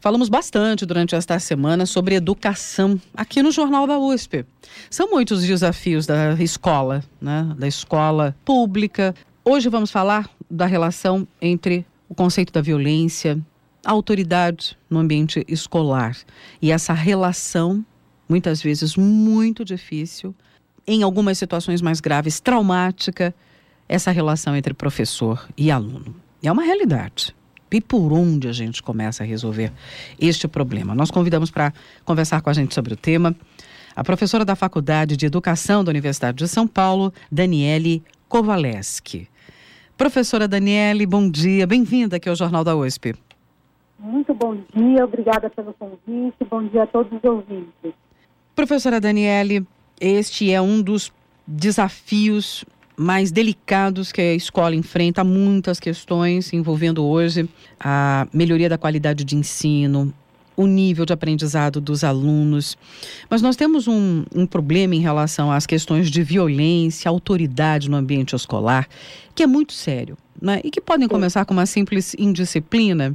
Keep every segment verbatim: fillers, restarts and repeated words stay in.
Falamos bastante durante esta semana sobre educação aqui no Jornal da U S P. São muitos os desafios da escola, né? Da escola pública. Hoje vamos falar da relação entre o conceito da violência, a autoridade no ambiente escolar e essa relação, muitas vezes muito difícil, em algumas situações mais graves, traumática, essa relação entre professor e aluno. É uma realidade. E por onde a gente começa a resolver este problema? Nós convidamos para conversar com a gente sobre o tema a professora da Faculdade de Educação da Universidade de São Paulo, Daniele Kovaleski. Professora Daniele, bom dia. Bem-vinda aqui ao Jornal da U S P. Muito bom dia, obrigada pelo convite. Bom dia a todos os ouvintes. Professora Daniele, este é um dos desafios mais delicados que a escola enfrenta. Há muitas questões envolvendo hoje a melhoria da qualidade de ensino, o nível de aprendizado dos alunos. Mas nós temos um, um problema em relação às questões de violência, autoridade no ambiente escolar, que é muito sério, né? E que podem começar com uma simples indisciplina,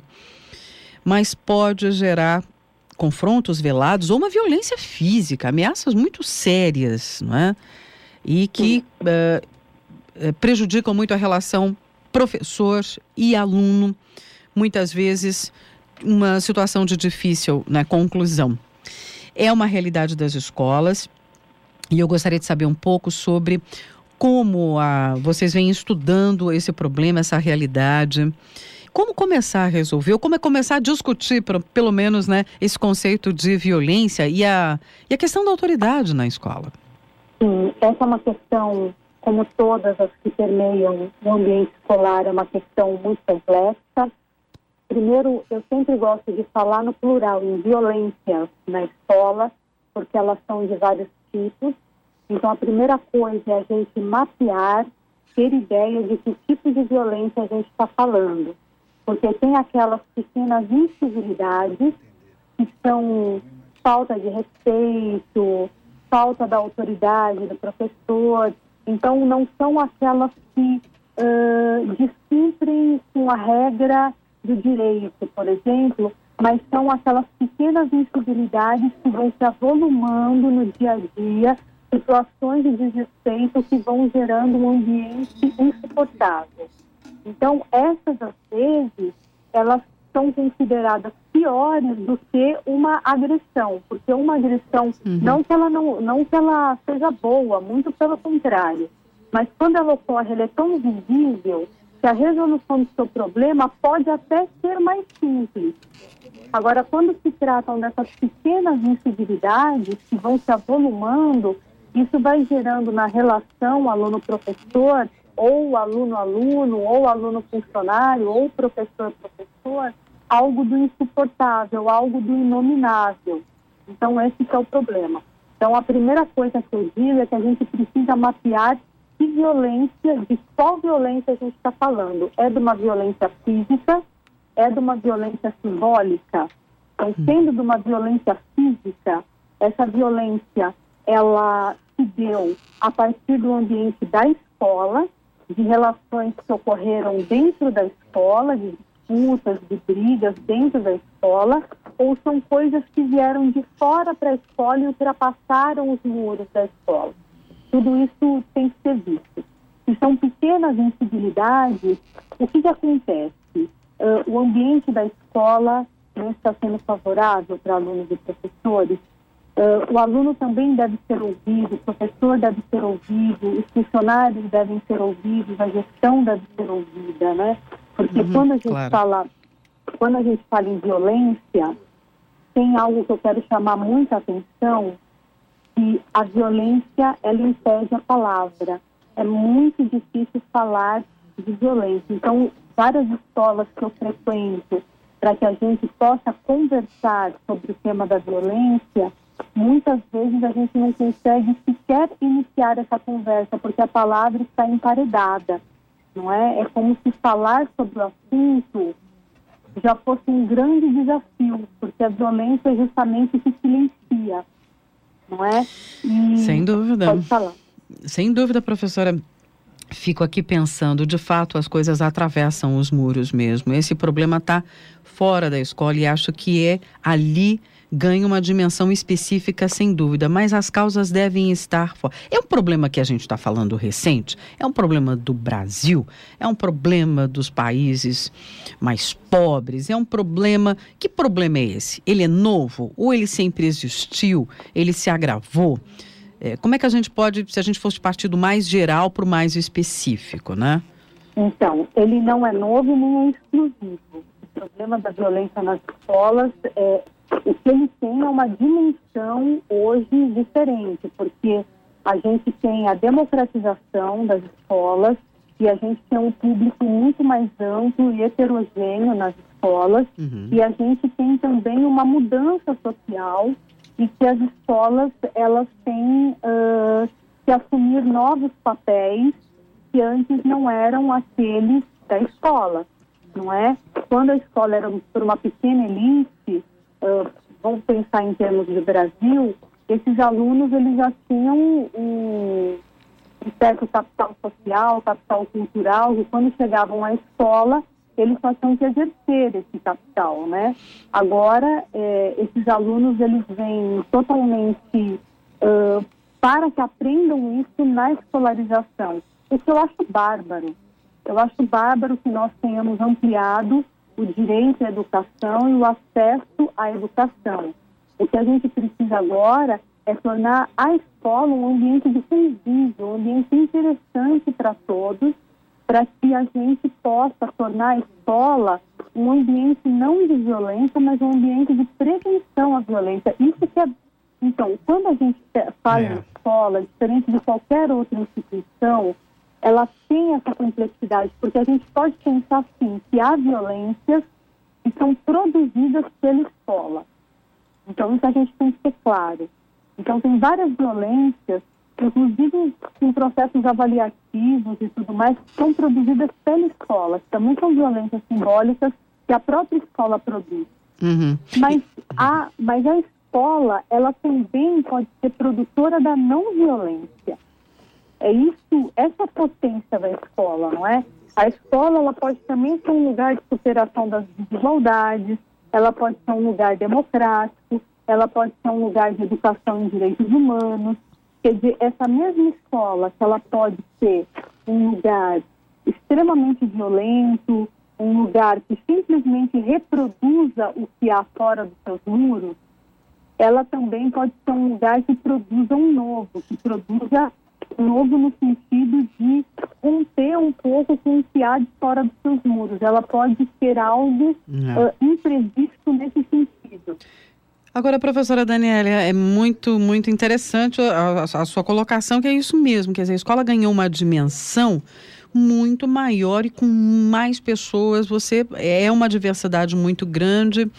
mas pode gerar confrontos velados ou uma violência física, ameaças muito sérias, não é? E que uh, prejudicam muito a relação professor e aluno, muitas vezes uma situação de difícil, né, conclusão. É uma realidade das escolas e eu gostaria de saber um pouco sobre como a, vocês vêm estudando esse problema, essa realidade. Como começar a resolver, ou como é começar a discutir, pelo menos, né, esse conceito de violência e a, e a questão da autoridade na escola? Sim, essa é uma questão, como todas as que permeiam o ambiente escolar, é uma questão muito complexa. Primeiro, eu sempre gosto de falar no plural, em violência na escola, porque elas são de vários tipos. Então, a primeira coisa é a gente mapear, ter ideia de que tipo de violência a gente está falando. Porque tem aquelas pequenas incivilidades que são falta de respeito, falta da autoridade do professor. Então, não são aquelas que uh, descumprem com a regra do direito, por exemplo, mas são aquelas pequenas incivilidades que vão se avolumando no dia a dia, situações de desrespeito que vão gerando um ambiente insuportável. Então, essas, às vezes, elas são consideradas piores do que uma agressão, porque uma agressão, uhum. não, que ela não, não que ela seja boa, muito pelo contrário, mas quando ela ocorre, ela é tão visível que a resolução do seu problema pode até ser mais simples. Agora, quando se tratam dessas pequenas incivilidades que vão se avolumando, isso vai gerando na relação aluno-professor, ou aluno-aluno, ou aluno-funcionário, ou professor-professor, algo do insuportável, algo do inominável. Então, esse que é o problema. Então, a primeira coisa que eu digo é que a gente precisa mapear que violência, de qual violência a gente está falando. É de uma violência física? É de uma violência simbólica? Então, sendo de uma violência física, essa violência, ela se deu a partir do ambiente da escola, de relações que ocorreram dentro da escola, de disputas, de brigas dentro da escola, ou são coisas que vieram de fora para a escola e ultrapassaram os muros da escola. Tudo isso tem que ser visto. Se são pequenas incivilidades, o que, que acontece? Uh, o ambiente da escola não está sendo favorável para alunos e professores. Uh, o aluno também deve ser ouvido, o professor deve ser ouvido, os funcionários devem ser ouvidos, a gestão deve ser ouvida, né? Porque uhum, quando a gente claro. fala, quando a gente fala em violência, tem algo que eu quero chamar muita atenção, que a violência, ela impede a palavra. É muito difícil falar de violência. Então, várias escolas que eu frequento, para que a gente possa conversar sobre o tema da violência, muitas vezes a gente não consegue sequer iniciar essa conversa, porque a palavra está emparedada, não é? É como se falar sobre o assunto já fosse um grande desafio, porque a violência é justamente o que silencia, não é? E... Sem dúvida. Pode falar. Sem dúvida, professora. fico aqui pensando, de fato as coisas atravessam os muros mesmo. Esse problema está fora da escola e acho que é ali, ganha uma dimensão específica sem dúvida, mas as causas devem estar fora. É um problema que a gente está falando recente? É um problema do Brasil? É um problema dos países mais pobres? É um problema... Que problema é esse? Ele é novo? Ou ele sempre existiu? Ele se agravou? É, como é que a gente pode, se a gente fosse partir do mais geral para o mais específico, né? Então, ele não é novo nem é exclusivo. O problema da violência nas escolas, é, o que ele tem é uma dimensão hoje diferente, porque a gente tem a democratização das escolas e a gente tem um público muito mais amplo e heterogêneo nas escolas, uhum. E a gente tem também uma mudança social e que as escolas, elas têm uh, que assumir novos papéis que antes não eram aqueles da escola, não é? Quando a escola era por uma pequena elite, uh, vamos pensar em termos de Brasil, esses alunos, eles já tinham um, um certo capital social, capital cultural, e quando chegavam à escola, eles só tinham que exercer esse capital, né? Agora, eh, esses alunos, eles vêm totalmente uh, para que aprendam isso na escolarização. O que eu acho bárbaro. Eu acho bárbaro que nós tenhamos ampliado o direito à educação e o acesso à educação. O que a gente precisa agora é tornar a escola um ambiente de convívio, um ambiente interessante para todos, para que a gente possa tornar a escola um ambiente não de violência, mas um ambiente de prevenção à violência. Isso que é... Então, quando a gente fala é. em escola, diferente de qualquer outra instituição, ela tem essa complexidade, porque a gente pode pensar, sim, que há violências que são produzidas pela escola. Então, isso a gente tem que ter claro. Então, tem várias violências, inclusive com processos avaliativos e tudo mais, que são produzidas pela escola, que também são violências simbólicas que a própria escola produz. Uhum. Mas, a, mas a escola, ela também pode ser produtora da não violência. É isso, essa potência da escola, não é? A escola, ela pode também ser um lugar de superação das desigualdades, ela pode ser um lugar democrático, ela pode ser um lugar de educação em direitos humanos. Quer dizer, essa mesma escola, que ela pode ser um lugar extremamente violento, um lugar que simplesmente reproduza o que há fora dos seus muros, ela também pode ser um lugar que produza um novo, que produza um novo no sentido de romper um pouco com o que há de fora dos seus muros. Ela pode ser algo uh, imprevisto nesse sentido. Agora, professora Daniela, é muito, muito interessante a, a, a sua colocação, que é isso mesmo, quer dizer, a escola ganhou uma dimensão muito maior e com mais pessoas, você é uma diversidade muito grande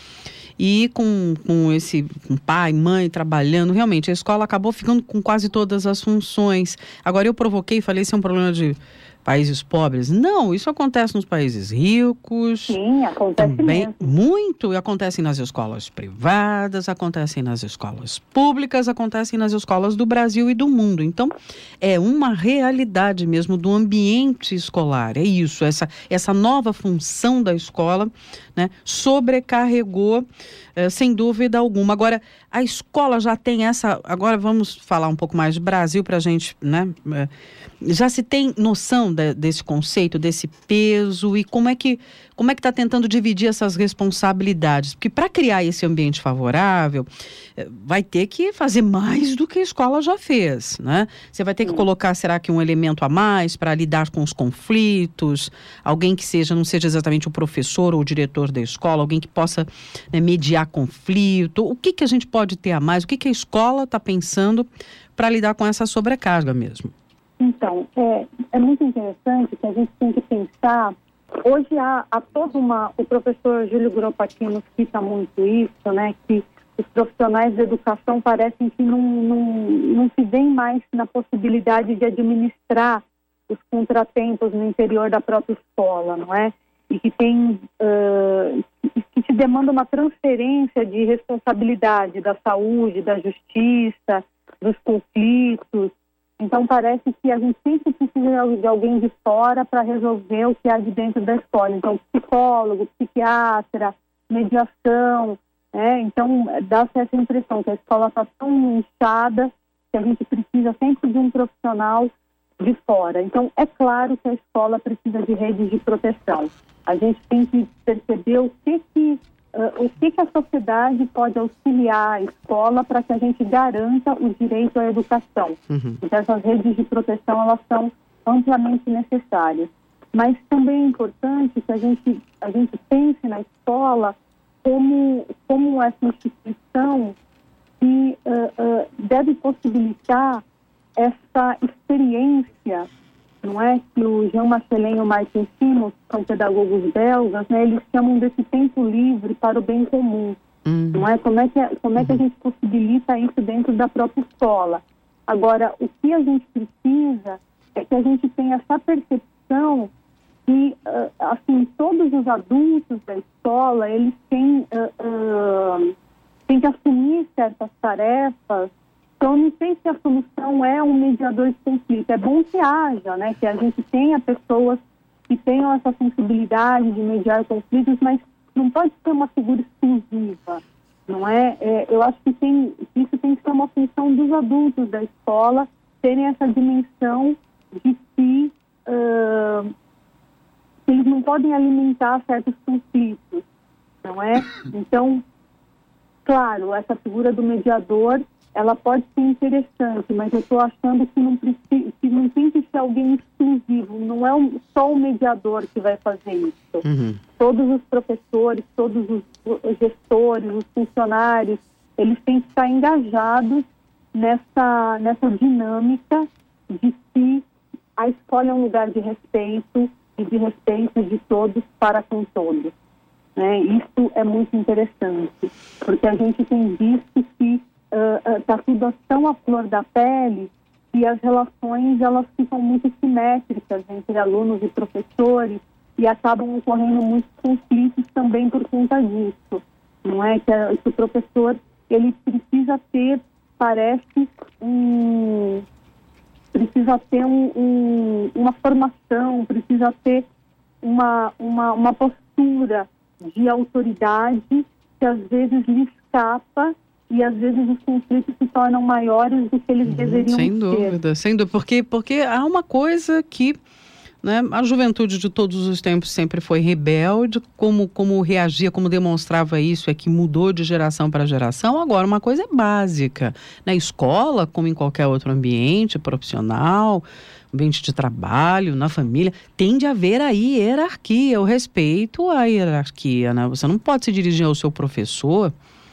e com, com esse com pai, mãe trabalhando, realmente a escola acabou ficando com quase todas as funções. Agora eu provoquei e falei, isso é um problema de países pobres. Não, isso acontece nos países ricos. Sim, acontece também mesmo. Muito, e acontece nas escolas privadas, acontecem nas escolas públicas, acontecem nas escolas do Brasil e do mundo. Então, é uma realidade mesmo do ambiente escolar. É isso, essa, essa nova função da escola, né, sobrecarregou, eh, sem dúvida alguma. Agora, a escola já tem essa... Agora vamos falar um pouco mais de Brasil para a gente, né? Eh, já se tem noção de, desse conceito, desse peso e como é que como é que está tentando dividir essas responsabilidades? Porque para criar esse ambiente favorável, vai ter que fazer mais do que a escola já fez, né? Você vai ter que colocar, será que um elemento a mais para lidar com os conflitos? Alguém que seja, não seja exatamente o professor ou o diretor da escola, alguém que possa, né, mediar conflito. O que, que a gente pode ter a mais? O que, que a escola está pensando para lidar com essa sobrecarga mesmo? Então, é, é muito interessante que a gente tem que pensar. Hoje há, há toda uma... O professor Júlio Gropatino cita muito isso, né? Que os profissionais de educação parecem que não, não, não se veem mais na possibilidade de administrar os contratempos no interior da própria escola, não é? E que tem... Uh, que se demanda uma transferência de responsabilidade da saúde, da justiça, dos conflitos. Então parece que a gente sempre precisa de alguém de fora para resolver o que há de dentro da escola. Então psicólogo, psiquiatra, mediação, né? Então dá-se essa impressão que a escola está tão inchada que a gente precisa sempre de um profissional de fora. Então é claro que a escola precisa de redes de proteção. A gente tem que perceber o que que Uh, o que, que a sociedade pode auxiliar a escola para que a gente garanta o direito à educação. Uhum. Então, essas redes de proteção, elas são amplamente necessárias. Mas também é importante que a gente, a gente pense na escola como, como essa instituição que uh, uh, deve possibilitar essa experiência, não é, que o Jean Marcellin e o Martin Simons, que são pedagogos belgas, né, eles chamam desse tempo livre para o bem comum. Uhum. Não é? Como é que, como é que a gente possibilita isso dentro da própria escola? Agora, o que a gente precisa é que a gente tenha essa percepção que, uh, assim, todos os adultos da escola, eles têm, uh, uh, têm que assumir certas tarefas. Então, não sei se a solução é um mediador de conflito. É bom que haja, né? Que a gente tenha pessoas que tenham essa sensibilidade de mediar conflitos, mas não pode ser uma figura exclusiva, não é? é eu acho que, tem, que isso tem que ser uma função dos adultos da escola, terem essa dimensão de que uh, eles não podem alimentar certos conflitos, não é? Então, claro, essa figura do mediador, ela pode ser interessante, mas eu estou achando que não, precisa, que não tem que ser alguém exclusivo, não é um, só o mediador que vai fazer isso. Uhum. Todos os professores, todos os gestores, os funcionários, eles têm que estar engajados nessa, nessa dinâmica de que a escola é um lugar de respeito e de respeito de todos para com todos. Né? Isso é muito interessante, porque a gente tem visto que está uh, uh, tudo tão à flor da pele e as relações elas ficam muito simétricas entre alunos e professores e acabam ocorrendo muitos conflitos também por conta disso, não é? Que, a, que o professor ele precisa ter, parece, um, precisa ter um, um, uma formação, precisa ter uma, uma, uma postura de autoridade que às vezes lhe escapa. E às vezes os conflitos se tornam maiores do que eles uhum, deveriam sem ser. Dúvida, sem dúvida, porque, porque há uma coisa que, né, a juventude de todos os tempos sempre foi rebelde, como, como reagia, como demonstrava isso, é que mudou de geração para geração. Agora, uma coisa é básica, na escola, como em qualquer outro ambiente profissional, ambiente de trabalho, na família, tem de haver aí hierarquia, o respeito à hierarquia, né? Você não pode se dirigir ao seu professor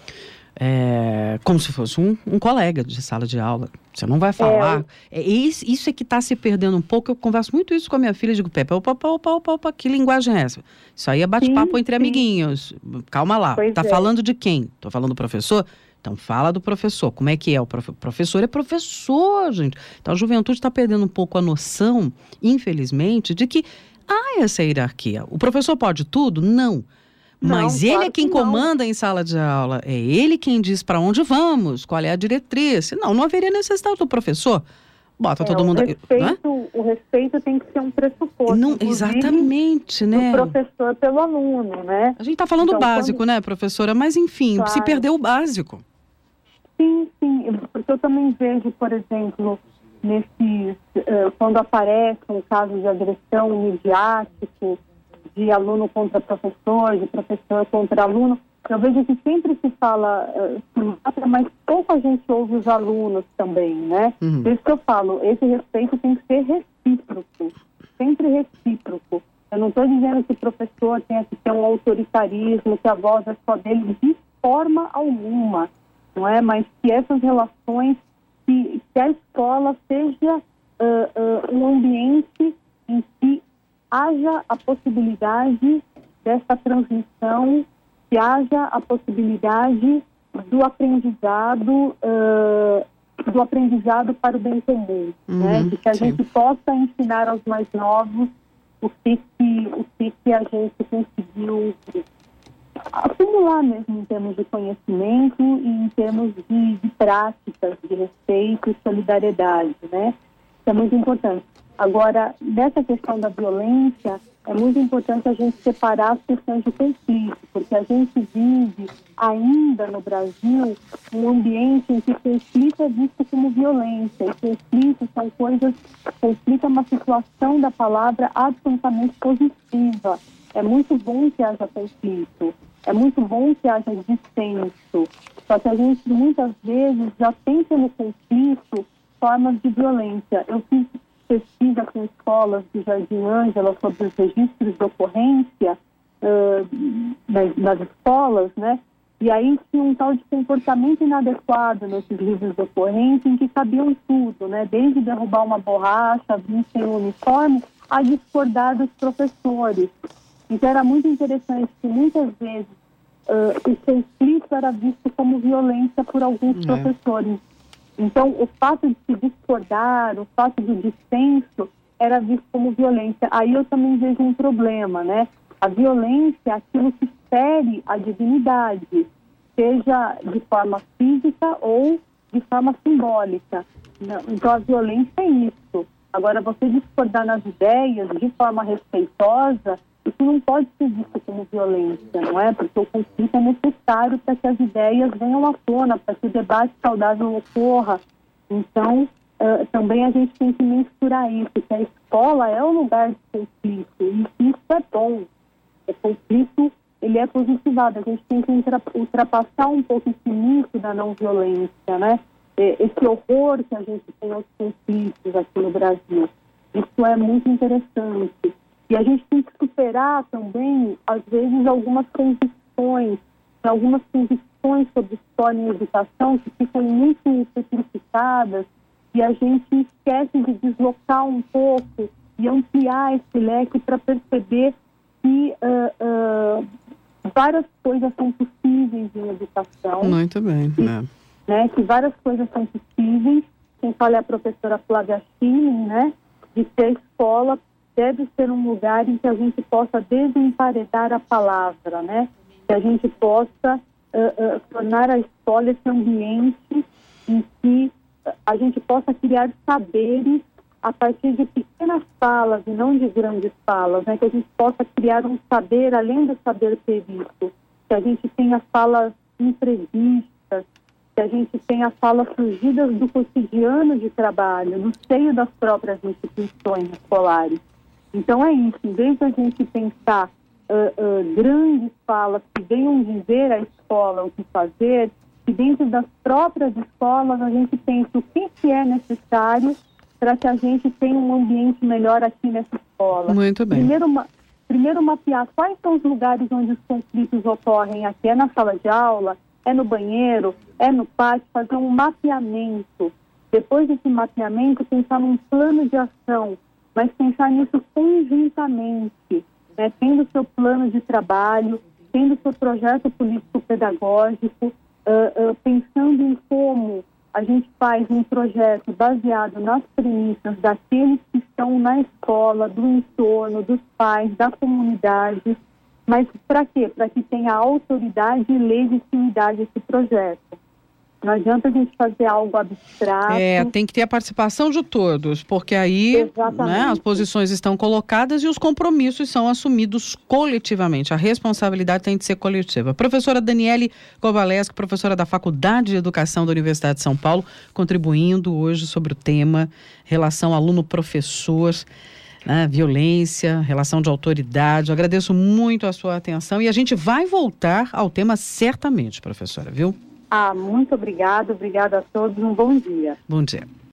É, como se fosse um, um colega de sala de aula. Você não vai falar. É, é isso, isso é que está se perdendo um pouco. Eu converso muito isso com a minha filha. Digo, Pepe, opa, opa, opa, opa, opa, que linguagem é essa? Isso aí é bate-papo entre sim. amiguinhos. Calma lá. Pois tá é. Falando de quem? Tô falando do professor? Então fala do professor. Como é que é? O prof... professor é professor, gente. Então a juventude está perdendo um pouco a noção, infelizmente, de que há essa hierarquia. O professor pode tudo? Não. Mas não, ele claro é quem que comanda em sala de aula, é ele quem diz para onde vamos, qual é a diretriz. Não, não haveria necessidade do professor. Bota é, todo mundo... O respeito, não é? O respeito tem que ser um pressuposto. Não, exatamente, né? Do professor pelo aluno, né? A gente está falando então, básico, quando... né, professora? Mas, enfim, claro. Se perdeu o básico. Sim, sim. Porque eu também vejo, por exemplo, nesses, uh, quando aparece um caso de agressão midiático, de aluno contra professor, de professor contra aluno, eu vejo que sempre se fala, uh, mas pouca gente ouve os alunos também, né? Uhum. Por isso que eu falo, esse respeito tem que ser recíproco, sempre recíproco. Eu não estou dizendo que o professor tenha que ter um autoritarismo, que a voz é só dele, de forma alguma, não é? Mas que essas relações, que, que a escola seja uh, uh, um ambiente em que haja a possibilidade dessa transmissão, que haja a possibilidade do aprendizado, uh, do aprendizado para o bem comum, uhum, né? De que a sim. gente possa ensinar aos mais novos o que, que, o que, que a gente conseguiu acumular mesmo em termos de conhecimento e em termos de, de práticas, de respeito e solidariedade, né? é muito importante. Agora, nessa questão da violência, é muito importante a gente separar as questões de conflito, porque a gente vive ainda no Brasil um ambiente em que conflito é visto como violência. E conflito são coisas, conflito é uma situação da palavra absolutamente positiva. É muito bom que haja conflito, é muito bom que haja dissenso, só que a gente muitas vezes já tem pelo conflito formas de violência. Eu fiz pesquisa com escolas do Jardim Ângela sobre os registros de ocorrência uh, nas, nas escolas, né? E aí tinha um tal de comportamento inadequado nesses livros de ocorrência em que cabiam tudo, né? Desde derrubar uma borracha, vir sem um uniforme, a discordar dos professores. Então era muito interessante que muitas vezes uh, o conflito era visto como violência por alguns é. professores. Então, o fato de se discordar, o fato do dissenso, era visto como violência. Aí eu também vejo um problema, né? A violência é aquilo que fere a dignidade, seja de forma física ou de forma simbólica. Então, a violência é isso. Agora, você discordar nas ideias de forma respeitosa, isso não pode ser visto como violência, não é? Porque o conflito é necessário para que as ideias venham à tona, para que o debate saudável ocorra. Então, uh, também a gente tem que mensurar isso, que a escola é o lugar de conflito, e isso é bom. O conflito, ele é positivado. A gente tem que ultrapassar um pouco esse mito da não violência, né? Esse horror que a gente tem aos conflitos aqui no Brasil. Isso é muito interessante. E a gente tem que superar também, às vezes, algumas convicções, algumas convicções sobre história e educação que ficam muito petrificadas e a gente esquece de deslocar um pouco e ampliar esse leque para perceber que uh, uh, várias coisas são possíveis em educação. Muito bem, e, né? né? Que várias coisas são possíveis. Quem fala é a professora Flávia Schilling, né? De que a escola deve ser um lugar em que a gente possa desemparedar a palavra, né? Que a gente possa uh, uh, tornar a escola esse ambiente em que a gente possa criar saberes a partir de pequenas falas e não de grandes falas, né? Que a gente possa criar um saber além do saber previsto, que a gente tenha falas imprevistas, que a gente tenha falas surgidas do cotidiano de trabalho, no seio das próprias instituições escolares. Então é isso, em vez de a gente pensar uh, uh, grandes falas que venham dizer à escola o que fazer, que dentro das próprias escolas a gente pense o que, que é necessário para que a gente tenha um ambiente melhor aqui nessa escola. Muito bem. Primeiro, ma- primeiro mapear quais são os lugares onde os conflitos ocorrem aqui. É na sala de aula, é no banheiro, é no pátio, fazer um mapeamento. Depois desse mapeamento, pensar num plano de ação, mas pensar nisso conjuntamente, né? Tendo seu plano de trabalho, tendo seu projeto político-pedagógico, uh, uh, pensando em como a gente faz um projeto baseado nas premissas daqueles que estão na escola, do entorno, dos pais, da comunidade, mas para quê? Para que tenha autoridade e legitimidade esse projeto. Não adianta a gente fazer algo abstrato. É, tem que ter a participação de todos, porque aí, né, as posições estão colocadas e os compromissos são assumidos coletivamente. A responsabilidade tem de ser coletiva. Professora Daniele Kovaleski, professora da Faculdade de Educação da Universidade de São Paulo, contribuindo hoje sobre o tema relação aluno-professor, né, violência, relação de autoridade. Eu agradeço muito a sua atenção e a gente vai voltar ao tema certamente, professora, viu? Ah, muito obrigada, obrigada a todos, um bom dia. Bom dia.